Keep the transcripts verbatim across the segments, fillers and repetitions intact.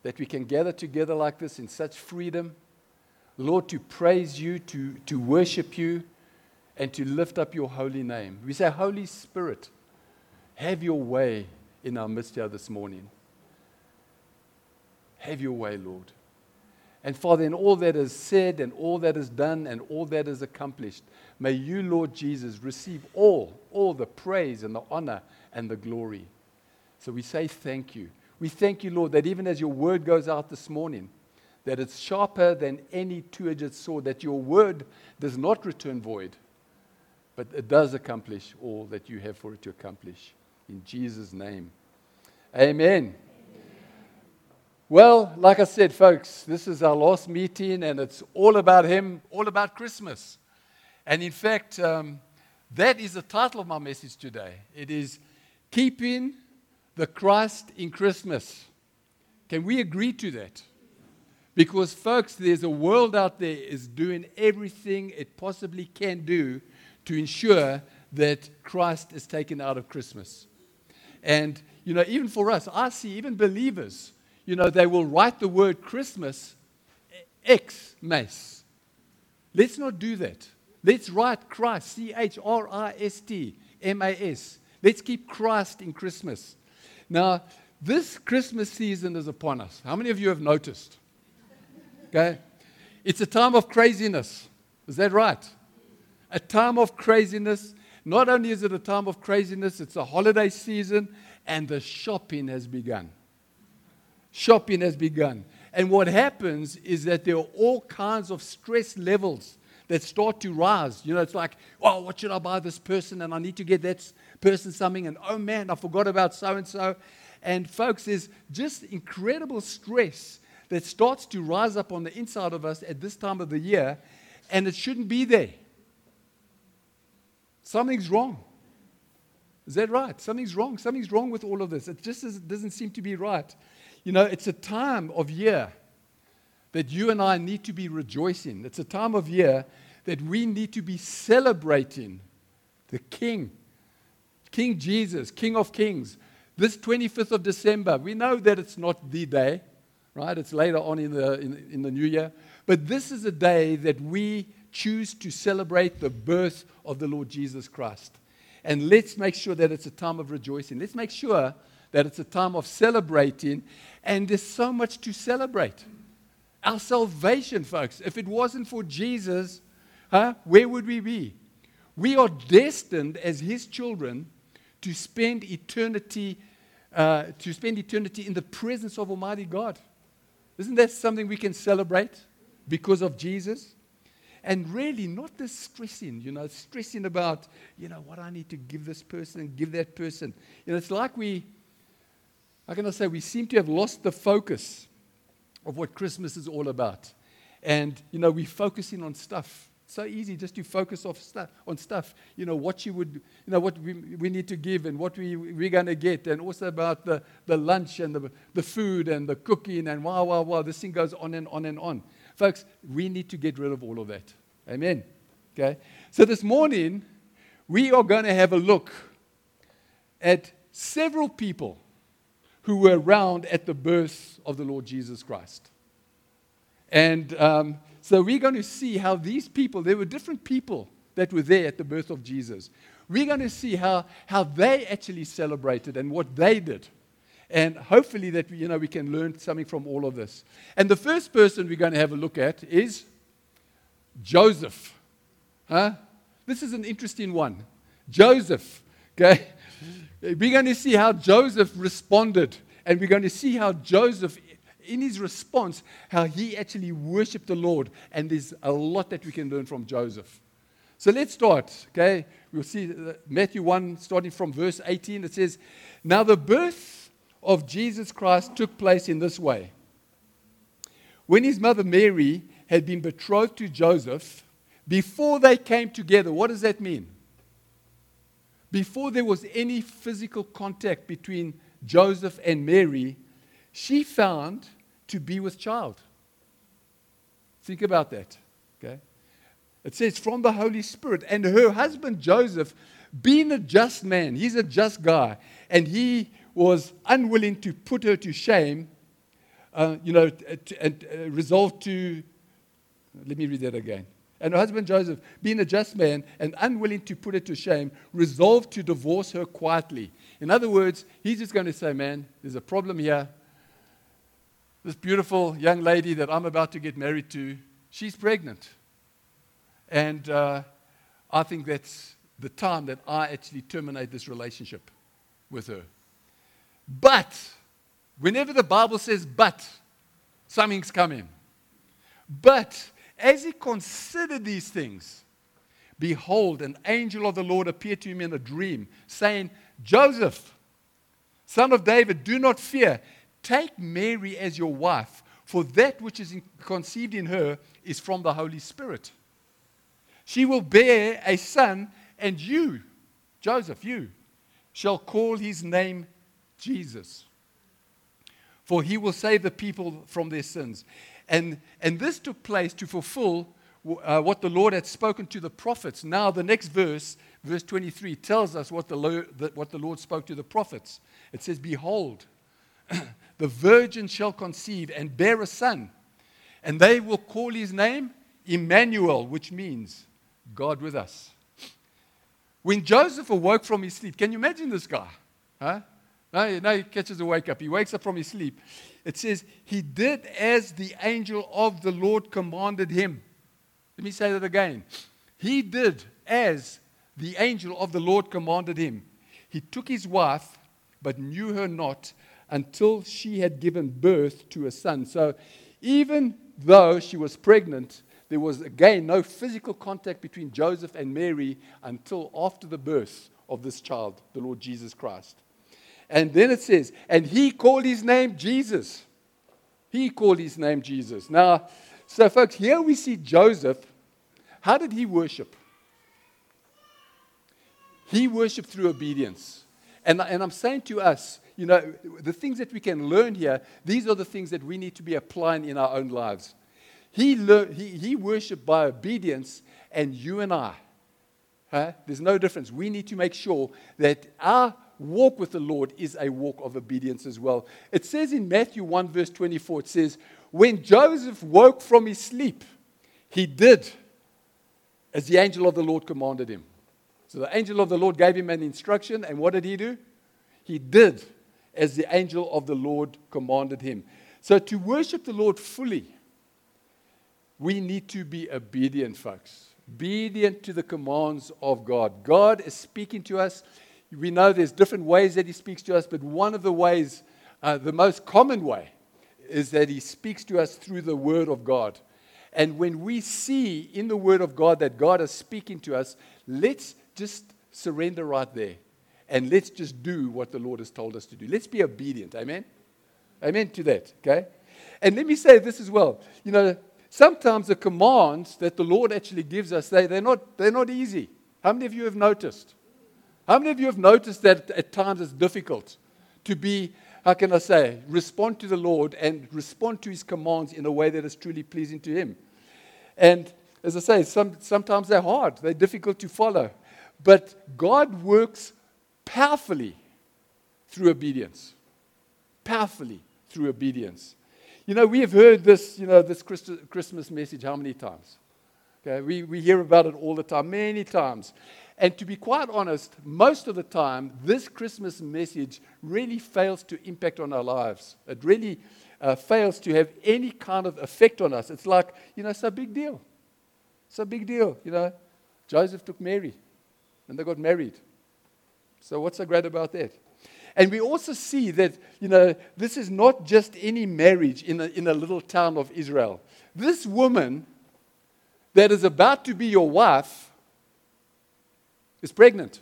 that we can gather together like this in such freedom. Lord, to praise you, to, to worship you, and to lift up your holy name. We say, Holy Spirit, have your way in our midst here this morning. Have your way, Lord. And Father, in all that is said and all that is done and all that is accomplished, may you, Lord Jesus, receive all, all the praise and the honor and the glory. So we say thank you. We thank you, Lord, that even as your word goes out this morning, that it's sharper than any two-edged sword, that your word does not return void, but it does accomplish all that you have for it to accomplish. In Jesus' name, amen. Well, like I said, folks, this is our last meeting, and it's all about him, all about Christmas. And in fact, um, that is the title of my message today. It is Keeping the Christ in Christmas. Can we agree to that? Because, folks, there's a world out there is doing everything it possibly can do to ensure that Christ is taken out of Christmas. And, you know, even for us, I see even believers, you know, they will write the word Christmas, X-mas. Let's not do that. Let's write Christ, C H R I S T M A S. Let's keep Christ in Christmas. Now, this Christmas season is upon us. How many of you have noticed? Okay? It's a time of craziness. Is that right? A time of craziness. Not only is it a time of craziness, it's a holiday season, and the shopping has begun. Shopping has begun. And what happens is that there are all kinds of stress levels that start to rise. You know, it's like, oh, what should I buy this person? And I need to get that person something. And oh, man, I forgot about so-and-so. And folks, there's just incredible stress that starts to rise up on the inside of us at this time of the year. And it shouldn't be there. Something's wrong. Is that right? Something's wrong. Something's wrong with all of this. It just is, doesn't seem to be right. You know, it's a time of year that you and I need to be rejoicing. It's a time of year that we need to be celebrating the King, King Jesus, King of Kings. This twenty-fifth of December, we know that it's not the day, right? It's later on in the, in, in the new year. But this is a day that we choose to celebrate the birth of the Lord Jesus Christ. And let's make sure that it's a time of rejoicing. Let's make sure that it's a time of celebrating. And there's so much to celebrate. Our salvation, folks, if it wasn't for Jesus, huh, where would we be? We are destined as his children to spend eternity, uh, to spend eternity in the presence of Almighty God. Isn't that something we can celebrate because of Jesus? And really not this stressing, you know, stressing about, you know, what I need to give this person, give that person. You know, it's like we, how can I say, we seem to have lost the focus of what Christmas is all about. And, you know, we're focusing on stuff. It's so easy just to focus off stuff, on stuff. You know, what you would, you know, what we, we need to give and what we, we're going to get. And also about the, the lunch and the, the food and the cooking and wow, wow, wow. This thing goes on and on and on. Folks, we need to get rid of all of that. Amen. Okay. So this morning, we are going to have a look at several people who were around at the birth of the Lord Jesus Christ. And um, so we're going to see how these people, there were different people that were there at the birth of Jesus. We're going to see how, how they actually celebrated and what they did. And hopefully that, you know, we can learn something from all of this. And the first person we're going to have a look at is Joseph. Huh? This is an interesting one. Joseph. Okay? We're going to see how Joseph responded. And we're going to see how Joseph, in his response, how he actually worshiped the Lord. And there's a lot that we can learn from Joseph. So let's start. Okay? We'll see Matthew one, starting from verse eighteen. It says, "Now the birth of Jesus Christ took place in this way. When his mother Mary had been betrothed to Joseph, before they came together," what does that mean? Before there was any physical contact between Joseph and Mary, she found to be with child. Think about that. Okay? It says, from the Holy Spirit. And her husband Joseph, being a just man, he's a just guy, and he was unwilling to put her to shame, uh, you know, t- and uh, resolved to, let me read that again. And her husband Joseph, being a just man and unwilling to put her to shame, resolved to divorce her quietly. In other words, he's just going to say, man, there's a problem here. This beautiful young lady that I'm about to get married to, she's pregnant. And uh, I think that's the time that I actually terminate this relationship with her. But, whenever the Bible says but, something's coming. But, as he considered these things, behold, an angel of the Lord appeared to him in a dream, saying, Joseph, son of David, do not fear. Take Mary as your wife, for that which is in, conceived in her is from the Holy Spirit. She will bear a son, and you, Joseph, you, shall call his name Jesus. For he will save the people from their sins. And, and this took place to fulfill uh, what the Lord had spoken to the prophets. Now the next verse, verse twenty-three, tells us what the, Lord, what the Lord spoke to the prophets. It says, behold, the virgin shall conceive and bear a son, and they will call his name Emmanuel, which means God with us. When Joseph awoke from his sleep, can you imagine this guy? Huh? Now, now he catches a wake up. He wakes up from his sleep. It says, he did as the angel of the Lord commanded him. Let me say that again. He did as the angel of the Lord commanded him. He took his wife, but knew her not until she had given birth to a son. So even though she was pregnant, there was, again, no physical contact between Joseph and Mary until after the birth of this child, the Lord Jesus Christ. And then it says, and he called his name Jesus. He called his name Jesus. Now, so folks, here we see Joseph. How did he worship? He worshiped through obedience. And, and I'm saying to us, you know, the things that we can learn here, these are the things that we need to be applying in our own lives. He, lear- he, he worshiped by obedience, and you and I, huh, there's no difference. We need to make sure that our walk with the Lord is a walk of obedience as well. It says in Matthew one verse twenty-four, it says, when Joseph woke from his sleep, he did as the angel of the Lord commanded him. So the angel of the Lord gave him an instruction, and what did he do? He did as the angel of the Lord commanded him. So to worship the Lord fully, we need to be obedient, folks. Obedient to the commands of God. God is speaking to us. We know there's different ways that he speaks to us, but one of the ways, uh, the most common way, is that he speaks to us through the Word of God. And when we see in the Word of God that God is speaking to us, let's just surrender right there. And let's just do what the Lord has told us to do. Let's be obedient. Amen? Amen to that, okay? And let me say this as well. You know, sometimes the commands that the Lord actually gives us, they, they're not, they're not easy. How many of you have noticed? How many of you have noticed that at times it's difficult to be, how can I say, respond to the Lord and respond to his commands in a way that is truly pleasing to him? And as I say, some, sometimes they're hard. They're difficult to follow. But God works powerfully through obedience. Powerfully through obedience. You know, we have heard this, you know, this Christmas message how many times? Okay, we, we hear about it all the time, many times. And to be quite honest, most of the time, this Christmas message really fails to impact on our lives. It really uh, fails to have any kind of effect on us. It's like, you know, it's a big deal. It's a big deal, you know. Joseph took Mary, and they got married. So what's so great about that? And we also see that, you know, this is not just any marriage in a, in a little town of Israel. This woman that is about to be your wife is pregnant.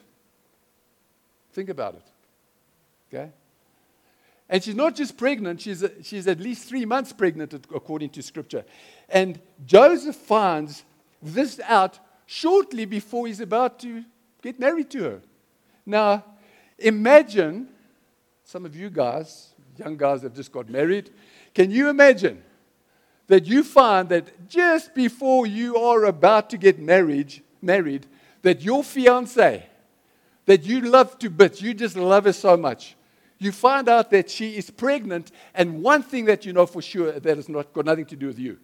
Think about it. Okay? And she's not just pregnant, she's, a, she's at least three months pregnant according to Scripture. And Joseph finds this out shortly before he's about to get married to her. Now, imagine, some of you guys, young guys that just got married, can you imagine that you find that just before you are about to get married, married, that your fiancé, that you love to bits, you just love her so much, you find out that she is pregnant, and one thing that you know for sure, that has not got nothing to do with you.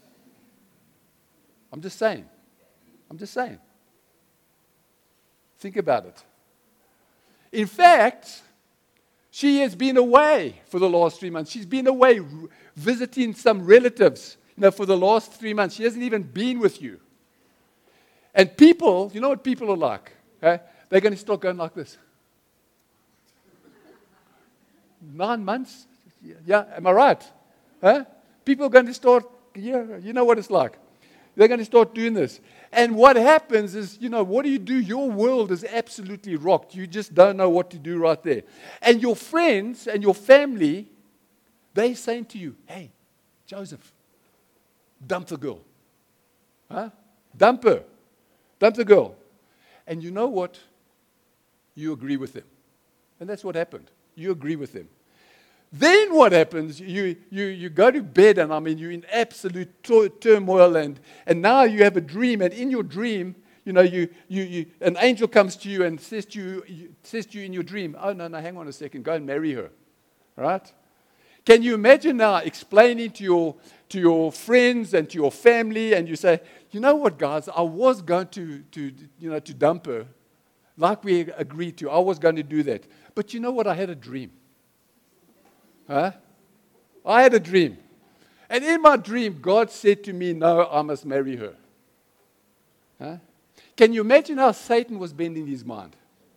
I'm just saying. I'm just saying. Think about it. In fact, she has been away for the last three months. She's been away r- visiting some relatives, you know, for the last three months. She hasn't even been with you. And people, you know what people are like? Okay? They're going to start going like this. Nine months? Yeah, am I right? Huh? People are going to start, yeah, you know what it's like. They're going to start doing this. And what happens is, you know, what do you do? Your world is absolutely rocked. You just don't know what to do right there. And your friends and your family, they're saying to you, hey, Joseph, dump the girl. Huh? Dump her. Dump the girl. And you know what? You agree with them. And that's what happened. You agree with them. Then what happens, you, you, you go to bed, and I mean, you're in absolute to- turmoil, and, and now you have a dream, and in your dream, you know, you, you, you, an angel comes to you and says to you, you, says to you in your dream, oh, no, no, hang on a second, go and marry her, all right? Can you imagine now explaining to your, to your friends and to your family, and you say, you know what, guys, I was going to, to, you know, to dump her, like we agreed to. I was going to do that. But you know what? I had a dream. Huh? I had a dream. And in my dream, God said to me, no, I must marry her. Huh? Can you imagine how Satan was bending his mind?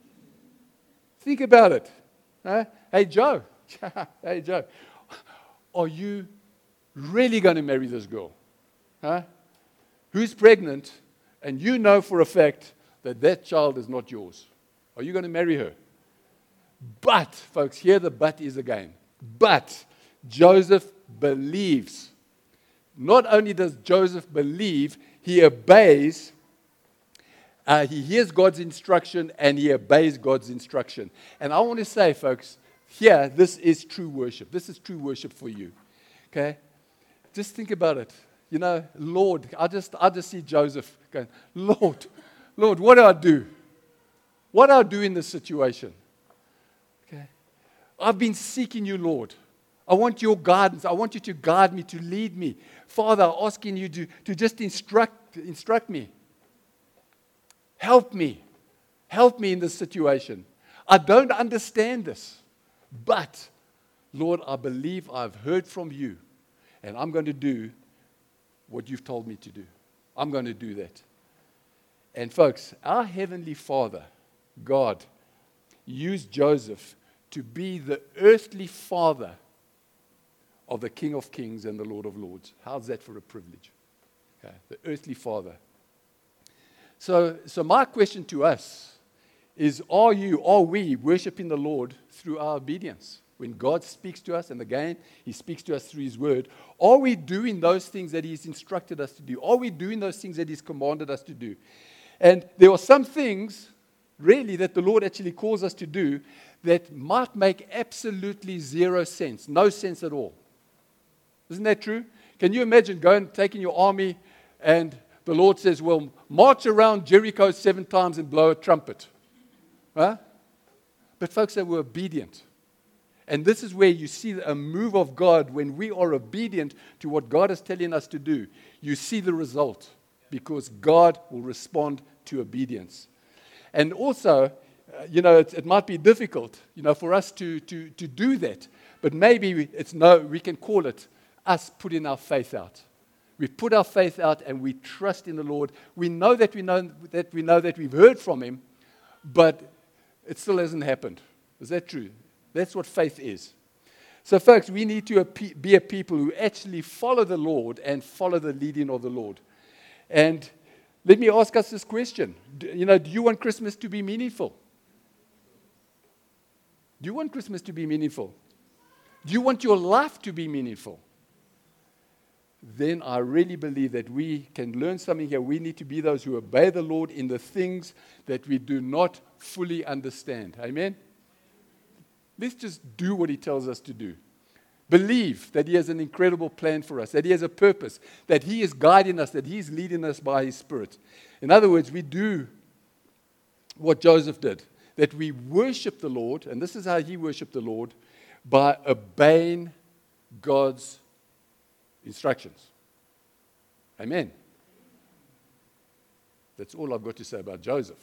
Think about it. Huh? Hey, Joe. Hey, Joe. Are you really going to marry this girl? Huh? Who's pregnant, and you know for a fact that that child is not yours? Are you going to marry her? But, folks, here the but is again. But Joseph believes. Not only does Joseph believe, he obeys. Uh, he hears God's instruction and he obeys God's instruction. And I want to say, folks, here, this is true worship. This is true worship for you. Okay? Just think about it. You know, Lord, I just, I just see Joseph going, Lord, Lord, what do I do? What do I do in this situation? Okay? I've been seeking you, Lord. I want your guidance. I want you to guide me, to lead me. Father, I'm asking you to, to just instruct, instruct me. Help me. Help me in this situation. I don't understand this. But, Lord, I believe I've heard from you. And I'm going to do what you've told me to do. I'm going to do that. And folks, our Heavenly Father, God, used Joseph to be the earthly father of the King of Kings and the Lord of Lords. How's that for a privilege? Okay, the earthly father. So, so my question to us is, are you, are we worshiping the Lord through our obedience? When God speaks to us, and again, He speaks to us through His Word, are we doing those things that He's instructed us to do? Are we doing those things that He's commanded us to do? And there are some things, really, that the Lord actually calls us to do that might make absolutely zero sense, no sense at all. Isn't that true? Can you imagine going, taking your army, and the Lord says, well, march around Jericho seven times and blow a trumpet? Huh? But folks, they were obedient. And this is where you see a move of God when we are obedient to what God is telling us to do. You see the result because God will respond to obedience. And also, uh, you know, it, it might be difficult, you know, for us to, to, to do that. But maybe we, it's no, we can call it us putting our faith out. We put our faith out and we trust in the Lord. We know that we know that we know that we've heard from Him, but it still hasn't happened. Is that true? That's what faith is. So, folks, we need to be a people who actually follow the Lord and follow the leading of the Lord. And let me ask us this question. Do, you know, do you want Christmas to be meaningful? Do you want Christmas to be meaningful? Do you want your life to be meaningful? Then I really believe that we can learn something here. We need to be those who obey the Lord in the things that we do not fully understand. Amen? Let's just do what He tells us to do. Believe that He has an incredible plan for us, that He has a purpose, that He is guiding us, that He is leading us by His Spirit. In other words, we do what Joseph did. that we worship the Lord, and this is how he worshiped the Lord, by obeying God's instructions. Amen. That's all I've got to say about Joseph.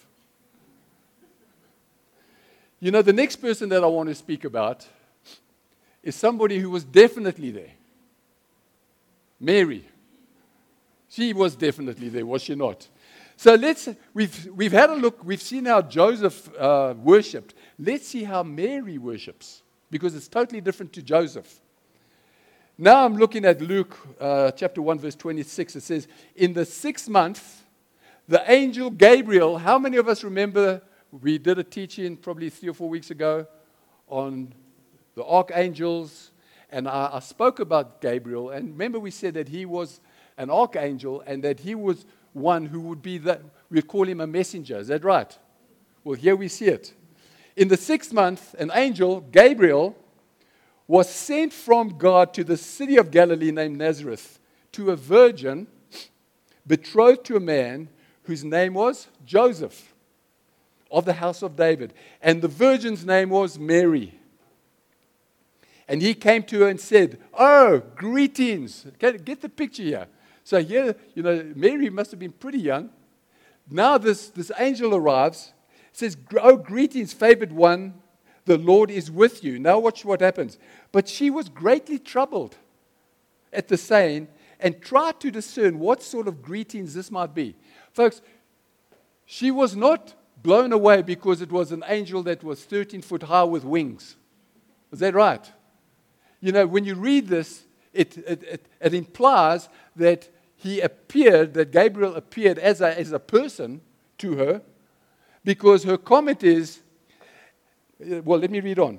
You know, the next person that I want to speak about is somebody who was definitely there. Mary. She was definitely there, was she not? So let's, we've, we've had a look, we've seen how Joseph uh, worshipped. Let's see how Mary worships, because it's totally different to Joseph. Now I'm looking at Luke uh, chapter one, verse twenty-six. It says, in the sixth month, the angel Gabriel, how many of us remember, we did a teaching probably three or four weeks ago on the archangels, and I, I spoke about Gabriel, and remember we said that he was an archangel, and that he was one who would be, the, we'd call him a messenger. Is that right? Well, here we see it. In the sixth month, an angel, Gabriel, was sent from God to the city of Galilee named Nazareth, to a virgin betrothed to a man whose name was Joseph, of the house of David. And the virgin's name was Mary. And he came to her and said, oh, greetings. Get the picture here. So here, you know, Mary must have been pretty young. Now this, this angel arrives, says, oh, greetings, favored one, the Lord is with you. Now watch what happens. But she was greatly troubled at the saying and tried to discern what sort of greetings this might be. Folks, she was not blown away because it was an angel that was thirteen foot high with wings. Is that right? You know, when you read this, it, it, it, it implies that he appeared, that Gabriel appeared as a, as a person to her, because her comment is, well, let me read on.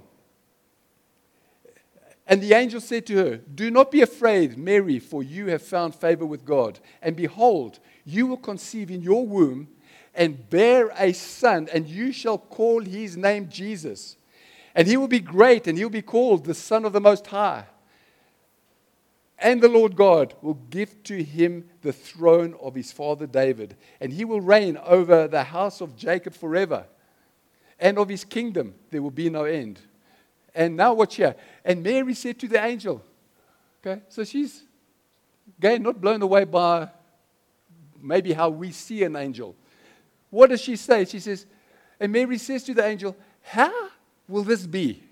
And the angel said to her, do not be afraid, Mary, for you have found favor with God. And behold, you will conceive in your womb and bear a son, and you shall call his name Jesus. And he will be great, and he will be called the Son of the Most High. And the Lord God will give to him the throne of his father David, and he will reign over the house of Jacob forever. And of his kingdom there will be no end. And now watch here. And Mary said to the angel, okay, so she's, again, not blown away by maybe how we see an angel. What does she say? She says, and Mary says to the angel, how will this be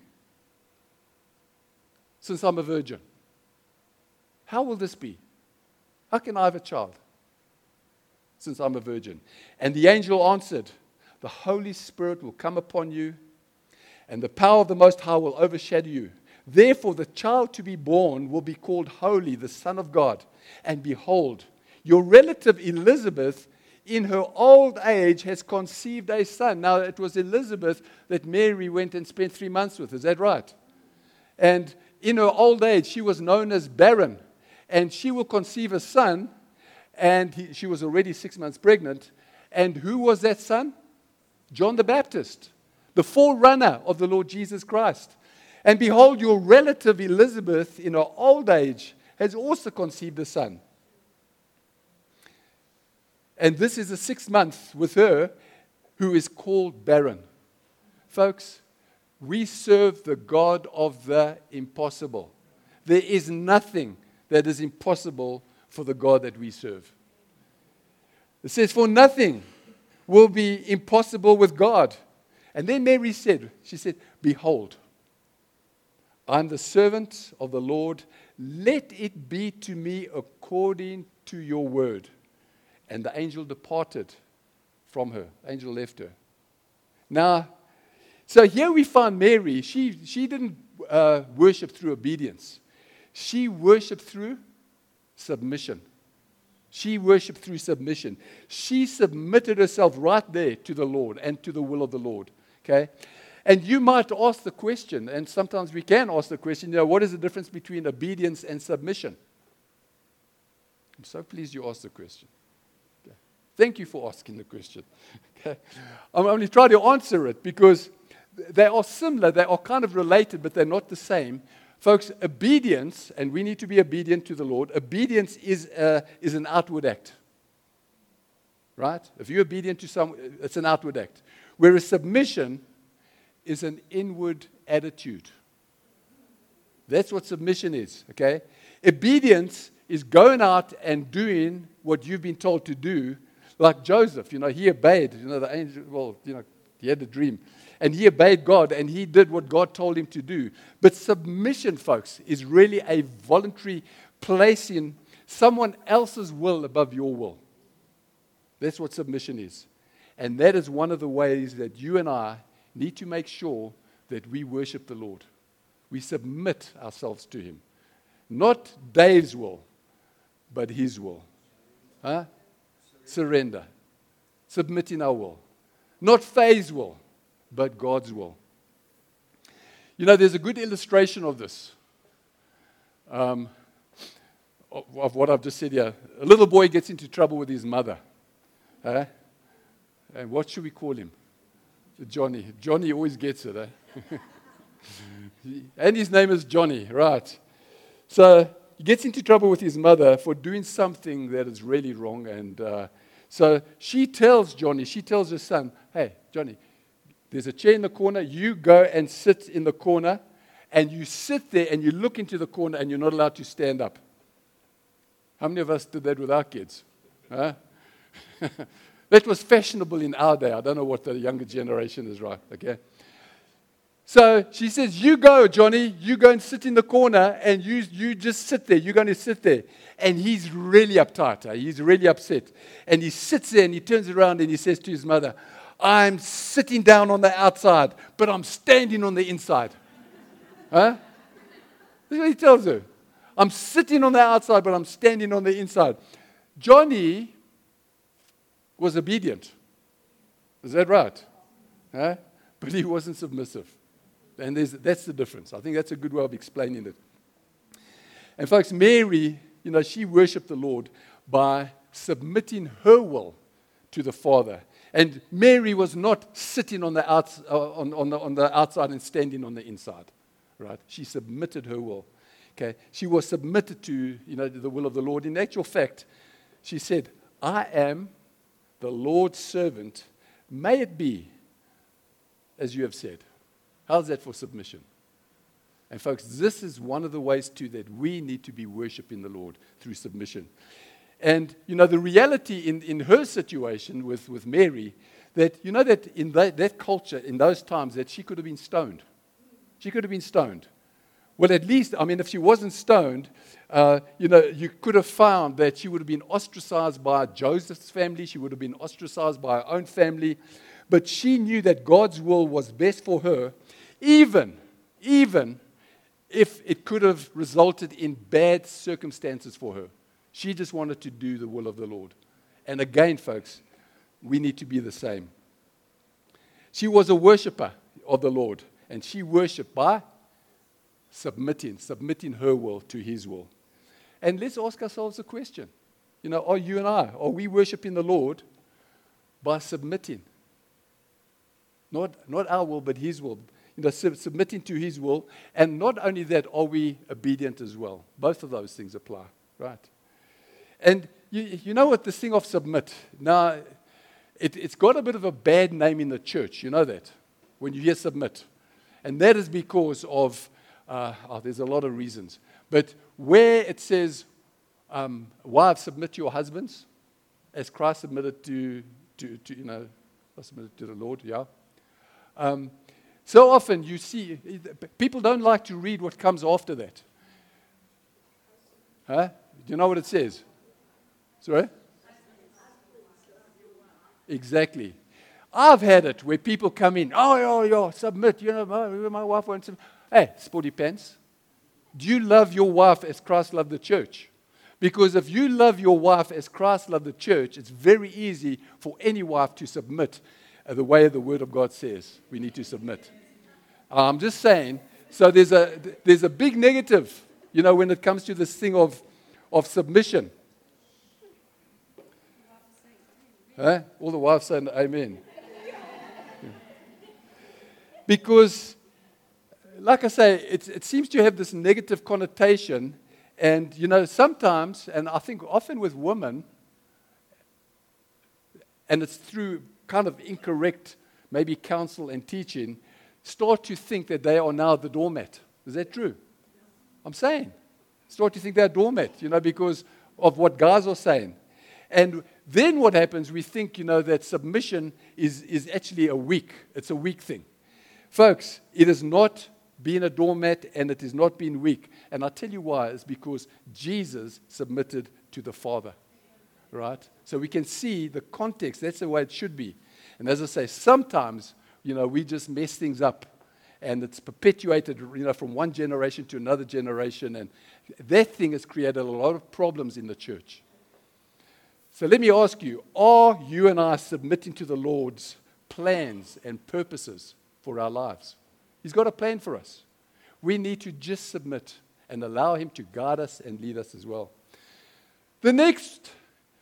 since I'm a virgin? How will this be? How can I have a child since I'm a virgin? And the angel answered, the Holy Spirit will come upon you, and the power of the Most High will overshadow you. Therefore, the child to be born will be called Holy, the Son of God. And behold, your relative Elizabeth, in her old age, has conceived a son. Now, it was Elizabeth that Mary went and spent three months with. Is that right? And in her old age, she was known as barren. And she will conceive a son, and he, she was already six months pregnant. And who was that son? John the Baptist, the forerunner of the Lord Jesus Christ. And behold, your relative Elizabeth, in her old age, has also conceived a son. And this is the sixth month with her, who is called barren. Folks, we serve the God of the impossible. There is nothing that is impossible for the God that we serve. It says, for nothing will be impossible with God. And then Mary said, she said, behold, I'm the servant of the Lord. Let it be to me according to your word. And the angel departed from her. The angel left her. Now, so here we find Mary. She, she didn't uh, worship through obedience. She worshiped through submission. She worshiped through submission. She submitted herself right there to the Lord and to the will of the Lord. Okay? And you might ask the question, and sometimes we can ask the question, you know, what is the difference between obedience and submission? I'm so pleased you asked the question. Okay. Thank you for asking the question. Okay. I'm only trying to answer it because they are similar, they are kind of related, but they're not the same. Folks, obedience, and we need to be obedient to the Lord, obedience is, uh, is an outward act. Right? If you're obedient to someone, it's an outward act. Whereas submission is an inward attitude. That's what submission is, okay? Obedience is going out and doing what you've been told to do, like Joseph. You know, he obeyed. You know, the angel, well, you know, he had a dream. And he obeyed God, and he did what God told him to do. But submission, folks, is really a voluntary placing someone else's will above your will. That's what submission is. And that is one of the ways that you and I need to make sure that we worship the Lord. We submit ourselves to him. Not Dave's will, but his will. Huh? Surrender. Submitting our will. Not Faye's will, but God's will. You know, there's a good illustration of this, um, of, of what I've just said here. A little boy gets into trouble with his mother. Huh? And what should we call him? Johnny. Johnny always gets it. Eh? And his name is Johnny, right? So he gets into trouble with his mother for doing something that is really wrong. And uh, so she tells Johnny, she tells her son, hey, Johnny, there's a chair in the corner. You go and sit in the corner, and you sit there and you look into the corner, and you're not allowed to stand up. How many of us did that with our kids? Huh? That was fashionable in our day. I don't know what the younger generation is, right? Okay. So she says, you go, Johnny, you go and sit in the corner, and you, you just sit there. You're going to sit there. And he's really uptight. Huh? He's really upset. And he sits there, and he turns around, and he says to his mother, I'm sitting down on the outside, but I'm standing on the inside. Huh? That's what he tells her. I'm sitting on the outside, but I'm standing on the inside. Johnny was obedient. Is that right? Huh? But he wasn't submissive. And there's, that's the difference. I think that's a good way of explaining it. And folks, Mary, you know, she worshiped the Lord by submitting her will to the Father. And Mary was not sitting on the, outs, uh, on, on, the, on the outside and standing on the inside. Right? She submitted her will. Okay? She was submitted to, you know, the will of the Lord. In actual fact, she said, I am the Lord's servant. May it be as you have said. How's that for submission? And folks, this is one of the ways too that we need to be worshiping the Lord through submission. And, you know, the reality in, in her situation with, with Mary, that, you know, that in that, that culture, in those times, that she could have been stoned. She could have been stoned. Well, at least, I mean, if she wasn't stoned, uh, you know, you could have found that she would have been ostracized by Joseph's family. She would have been ostracized by her own family. But she knew that God's will was best for her, even, even if it could have resulted in bad circumstances for her. She just wanted to do the will of the Lord. And again, folks, we need to be the same. She was a worshiper of the Lord, and she worshiped by submitting, submitting her will to his will. And let's ask ourselves a question. You know, are you and I, are we worshiping the Lord by submitting? Not, not our will, but his will. You know, sub- submitting to his will. And not only that, are we obedient as well? Both of those things apply, right? And you, you know what, this thing of submit, now, it, it's got a bit of a bad name in the church. You know that, when you hear submit. And that is because of, uh, oh, there's a lot of reasons. But where it says, um, wives, submit to your husbands, as Christ submitted to, to, to you know, submitted to the Lord, yeah. Um, so often you see, people don't like to read what comes after that. Huh? Do you know what it says? Sorry? Exactly. I've had it where people come in, oh, yeah, yeah, submit, you know, my, my wife wants to. Hey, sporty pants, do you love your wife as Christ loved the church? Because if you love your wife as Christ loved the church, it's very easy for any wife to submit uh, the way the Word of God says we need to submit. Uh, I'm just saying, so there's a there's a big negative, you know, when it comes to this thing of, of submission. Huh? All the wives saying amen. Because, like I say, it, it seems to have this negative connotation. And, you know, sometimes, and I think often with women, and it's through kind of incorrect, maybe counsel and teaching, start to think that they are now the doormat. Is that true? I'm saying. Start to think they're a doormat, you know, because of what guys are saying. And then what happens, we think, you know, that submission is, is actually a weak, it's a weak thing. Folks, it is not being a doormat and it is not being weak. And I'll tell you why. It's because Jesus submitted to the Father, right? So we can see the context. That's the way it should be. And as I say, sometimes, you know, we just mess things up. And it's perpetuated, you know, from one generation to another generation. And that thing has created a lot of problems in the church. So let me ask you, are you and I submitting to the Lord's plans and purposes for our lives? He's got a plan for us. We need to just submit and allow Him to guide us and lead us as well. The next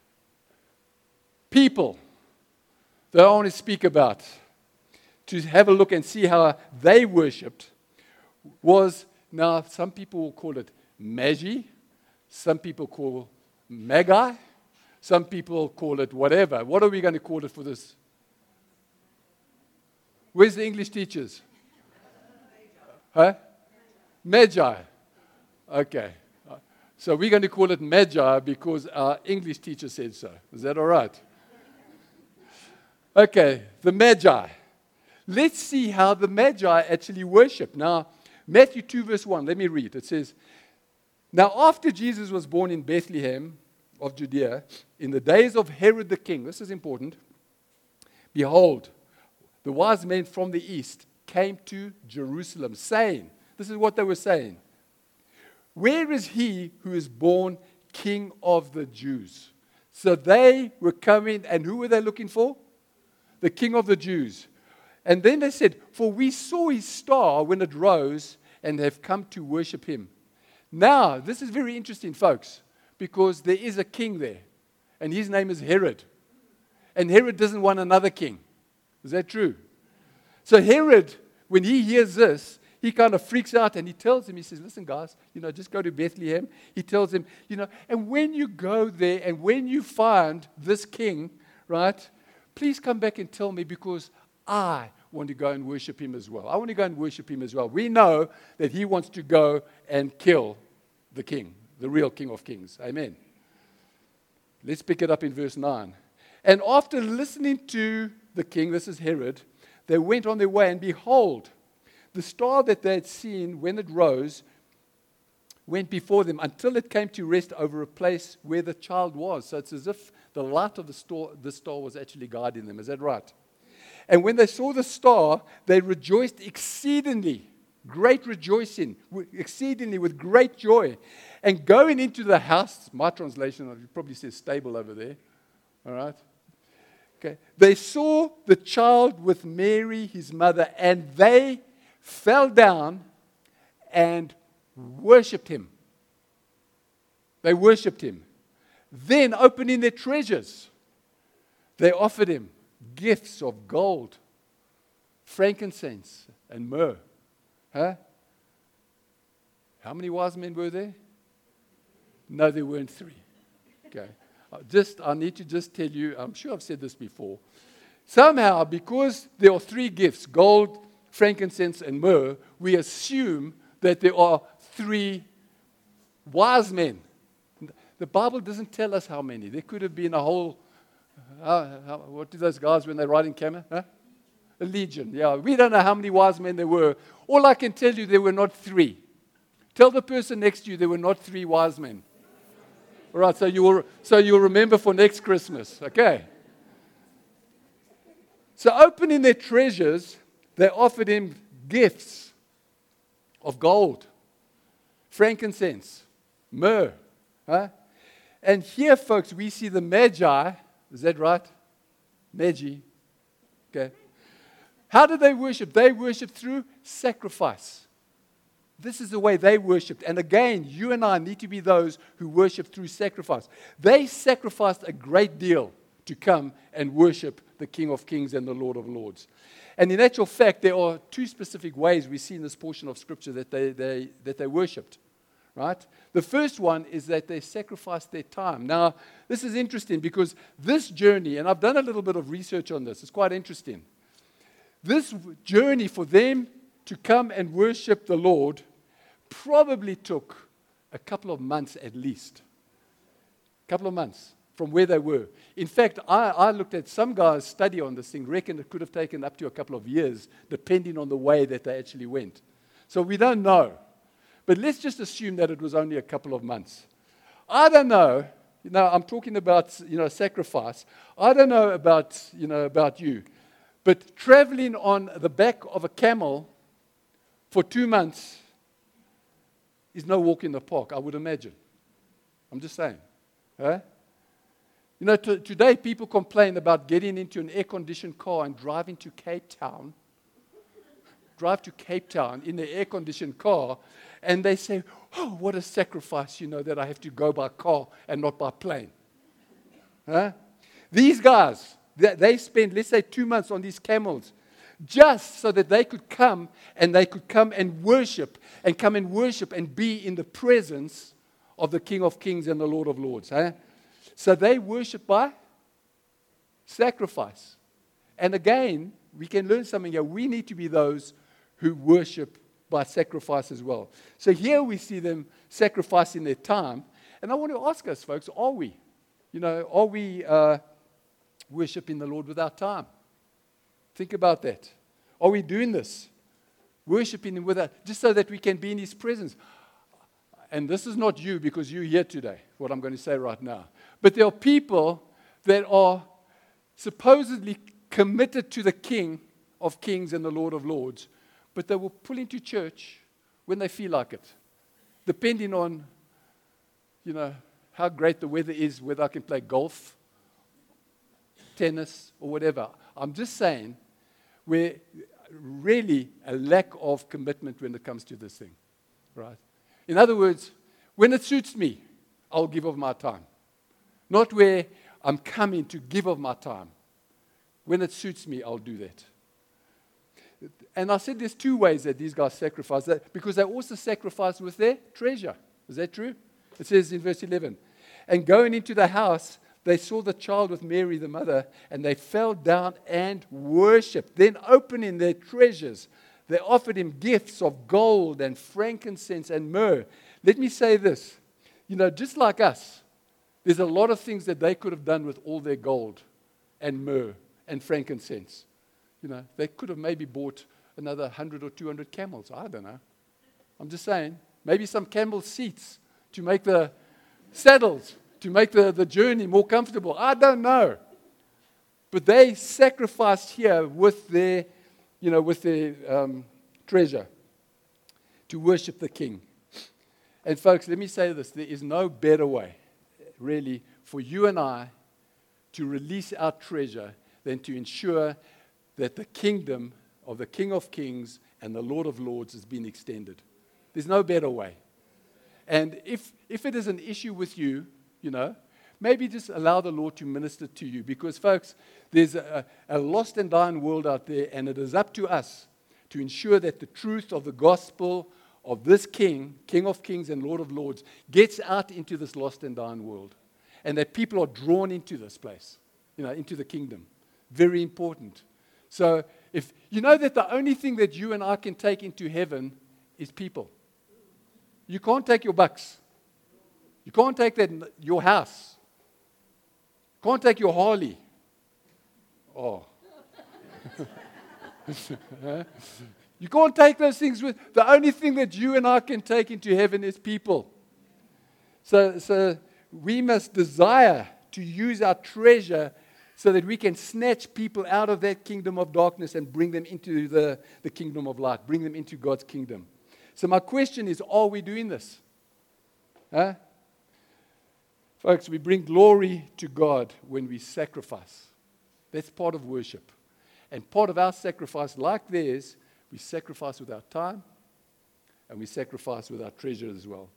people that I want to speak about, to have a look and see how they worshipped, was, now some people will call it Magi, some people call Magi, some people call it whatever. What are we going to call it for this? Where's the English teachers? Huh? Magi. Okay. So we're going to call it Magi because our English teacher said so. Is that all right? Okay, the Magi. Let's see how the Magi actually worship. Now, Matthew two, verse one, let me read. It says, "Now after Jesus was born in Bethlehem of Judea, in the days of Herod the king," this is important, "behold, the wise men from the east came to Jerusalem, saying," this is what they were saying, "Where is he who is born King of the Jews?" So they were coming, and who were they looking for? The King of the Jews. And then they said, "For we saw his star when it rose and have come to worship him." Now, this is very interesting, folks, because there is a king there, and his name is Herod. And Herod doesn't want another king. Is that true? So Herod, when he hears this, he kind of freaks out and he tells him, he says, "Listen, guys, you know, just go to Bethlehem." He tells him, you know, "And when you go there and when you find this king, right, please come back and tell me because I want to go and worship him as well. I want to go and worship him as well." We know that he wants to go and kill the king, the real King of Kings. Amen. Let's pick it up in verse nine. "And after listening to the king," this is Herod, "they went on their way, and behold, the star that they had seen when it rose went before them until it came to rest over a place where the child was." So it's as if the light of the star, the star was actually guiding them. Is that right? "And when they saw the star, they rejoiced exceedingly," great rejoicing, exceedingly with great joy. "And going into the house," my translation, it probably says stable over there. All right? Okay. "They saw the child with Mary, his mother, and they fell down and worshipped him." They worshipped him. "Then, opening their treasures, they offered him gifts of gold, frankincense, and myrrh." Huh? How many wise men were there? No, there weren't three. Okay. Just, I need to just tell you, I'm sure I've said this before. Somehow, because there are three gifts, gold, frankincense, and myrrh, we assume that there are three wise men. The Bible doesn't tell us how many. There could have been a whole, uh, how, what do those guys when they ride in camel? Huh? A legion, yeah. We don't know how many wise men there were. All I can tell you, there were not three. Tell the person next to you there were not three wise men. All right, so you will, so you'll remember for next Christmas, okay? So opening their treasures, they offered him gifts of gold, frankincense, myrrh. Huh? And here, folks, we see the Magi. Is that right? Magi. Okay. How did they worship? They worshiped through sacrifice. This is the way they worshipped. And again, you and I need to be those who worship through sacrifice. They sacrificed a great deal to come and worship the King of Kings and the Lord of Lords. And in actual fact, there are two specific ways we see in this portion of Scripture that they, they, that they worshipped. Right? The first one is that they sacrificed their time. Now, this is interesting because this journey, and I've done a little bit of research on this, it's quite interesting. This journey for them to come and worship the Lord probably took a couple of months at least. A couple of months from where they were. In fact, I, I looked at some guys' study on this thing, reckon it could have taken up to a couple of years, depending on the way that they actually went. So we don't know. But let's just assume that it was only a couple of months. I don't know. You know, I'm talking about, you know, sacrifice. I don't know about, you know, about you. But traveling on the back of a camel for two months is no walk in the park, I would imagine. I'm just saying. Huh? You know, t- today people complain about getting into an air-conditioned car and driving to Cape Town. Drive to Cape Town in the air-conditioned car, and they say, oh, what a sacrifice, you know, that I have to go by car and not by plane. Huh? These guys, they, they spent, let's say, two months on these camels just so that they could come and they could come and worship and come and worship and be in the presence of the King of Kings and the Lord of Lords. Huh? So they worship by sacrifice. And again, we can learn something here. We need to be those who worship by sacrifice as well. So here we see them sacrificing their time. And I want to ask us, folks, are we? You know, are we uh, worshiping the Lord with our time? Think about that. Are we doing this? Worshiping Him with our, just so that we can be in His presence. And this is not you because you're here today, what I'm going to say right now. But there are people that are supposedly committed to the King of Kings and the Lord of Lords, but they will pull into church when they feel like it, depending on, you know, how great the weather is, whether I can play golf, tennis, or whatever. I'm just saying, we're really a lack of commitment when it comes to this thing, right? In other words, when it suits me, I'll give of my time. Not where I'm coming to give of my time. When it suits me, I'll do that. And I said there's two ways that these guys sacrifice, that because they also sacrifice with their treasure. Is that true? It says in verse eleven, and going into the house, they saw the child with Mary, the mother, and they fell down and worshipped. Then opening their treasures, they offered him gifts of gold and frankincense and myrrh. Let me say this. You know, just like us, there's a lot of things that they could have done with all their gold and myrrh and frankincense. You know, they could have maybe bought another one hundred or two hundred camels. I don't know. I'm just saying. Maybe some camel seats to make the saddles, to make the, the journey more comfortable. I don't know. But they sacrificed here with their, you know, with their um, treasure to worship the King. And folks, let me say this. There is no better way, really, for you and I to release our treasure than to ensure that the kingdom of the King of Kings and the Lord of Lords has been extended. There's no better way. And if if it is an issue with you, you know, maybe just allow the Lord to minister to you. Because, folks, there's a, a lost and dying world out there, and it is up to us to ensure that the truth of the gospel of this King, King of Kings and Lord of Lords, gets out into this lost and dying world. And that people are drawn into this place, you know, into the kingdom. Very important. So, if you know that the only thing that you and I can take into heaven is people. You can't take your bucks. You can't take that your house. You can't take your Harley. Oh. You can't take those things with. The only thing that you and I can take into heaven is people. So, so we must desire to use our treasure so that we can snatch people out of that kingdom of darkness and bring them into the, the kingdom of light, bring them into God's kingdom. So my question is, are we doing this? Huh? Folks, we bring glory to God when we sacrifice. That's part of worship. And part of our sacrifice, like theirs, we sacrifice with our time and we sacrifice with our treasure as well.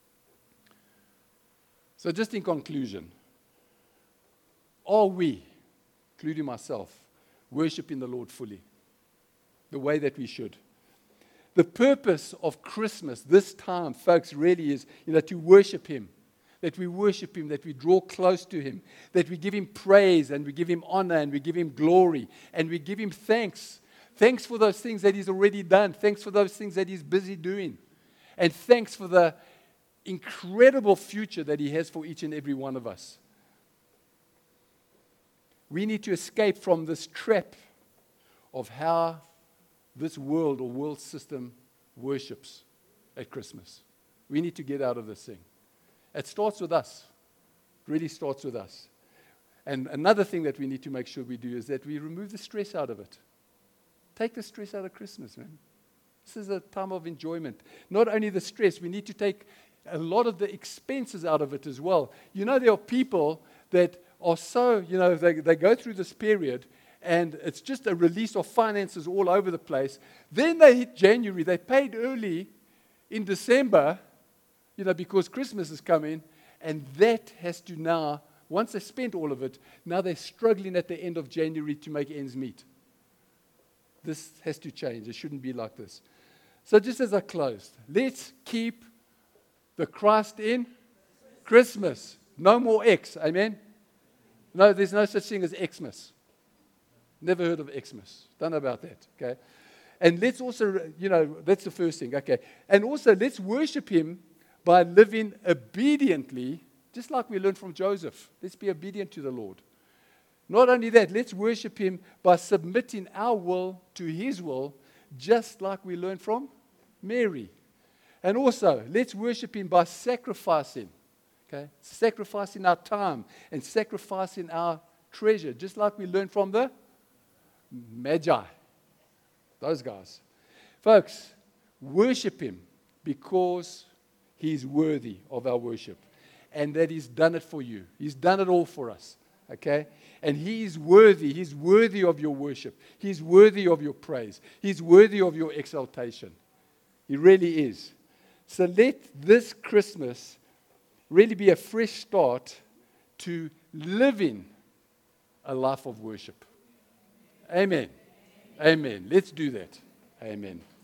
So just in conclusion, are we, including myself, worshiping the Lord fully, the way that we should? The purpose of Christmas this time, folks, really is, you know, to worship Him. That we worship Him, that we draw close to Him, that we give Him praise and we give Him honor and we give Him glory and we give Him thanks Thanks for those things that He's already done. Thanks for those things that He's busy doing. And thanks for the incredible future that He has for each and every one of us. We need to escape from this trap of how this world or world system worships at Christmas. We need to get out of this thing. It starts with us. It really starts with us. And another thing that we need to make sure we do is that we remove the stress out of it. Take the stress out of Christmas, man. This is a time of enjoyment. Not only the stress, we need to take a lot of the expenses out of it as well. You know, there are people that are so, you know, they, they go through this period and it's just a release of finances all over the place. Then they hit January. They paid early in December, you know, because Christmas is coming, and that has to now, once they spent all of it, now they're struggling at the end of January to make ends meet. This has to change. It shouldn't be like this. So just as I closed, let's keep the Christ in Christmas. No more X. Amen? No, there's no such thing as Xmas. Never heard of Xmas. Don't know about that. Okay? And let's also, you know, that's the first thing. Okay? And also, let's worship Him by living obediently, just like we learned from Joseph. Let's be obedient to the Lord. Not only that, let's worship Him by submitting our will to His will, just like we learned from Mary. And also, let's worship Him by sacrificing, okay? Sacrificing our time and sacrificing our treasure, just like we learned from the Magi. Those guys. Folks, worship Him because He's worthy of our worship. And that He's done it for you. He's done it all for us. Okay? And He is worthy. He's worthy of your worship. He's worthy of your praise. He's worthy of your exaltation. He really is. So let this Christmas really be a fresh start to living a life of worship. Amen. Amen. Let's do that. Amen.